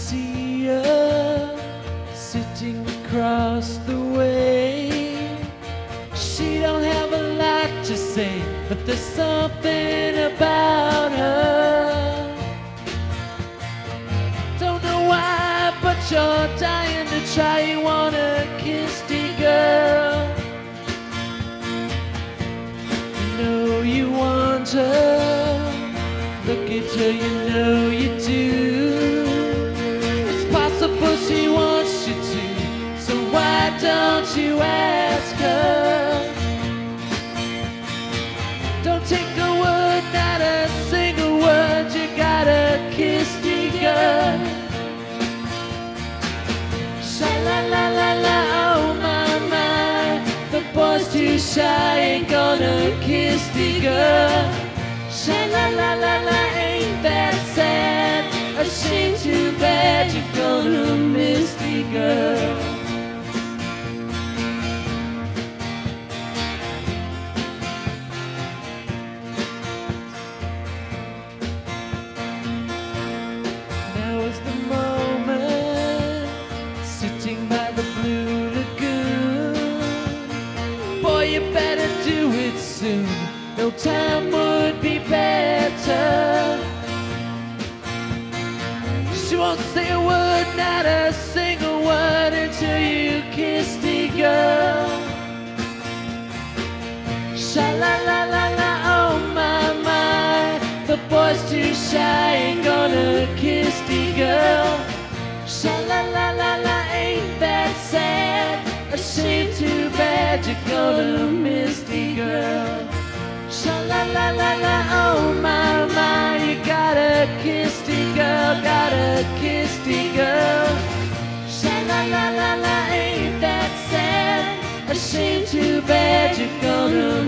see her sitting across the way. She don't have a lot to say, but there's something about her. Don't know why, but you're dying to try. You wanna kiss the girl. You know you want her. Look at her, you know you do. It's possible she wants you to, so why don't you ask her? Don't take a word, not a single word. You gotta kiss the girl. Sha-la-la-la-la, oh my, my. The boy's too shy, ain't gonna kiss the girl. Sha-la-la-la-la, ain't that sad? A shame, too bad, you're gonna miss the girl. Now is the moment, sitting by the Blue Lagoon. Boy, you better do it soon. No time would be better. She won't say a word, not a single word, until you kiss the girl. Sha-la-la-la-la, oh my, my. The boy's too shy, ain't gonna kiss the girl. Sha-la-la-la-la, ain't that sad? A shame, too bad, you're gonna miss the girl. Sha-la-la-la-la, oh my, my. You gotta kiss the girl, gotta kiss the girl. Sha-la-la-la-la, ain't that sad? A shame, too bad, you're gonna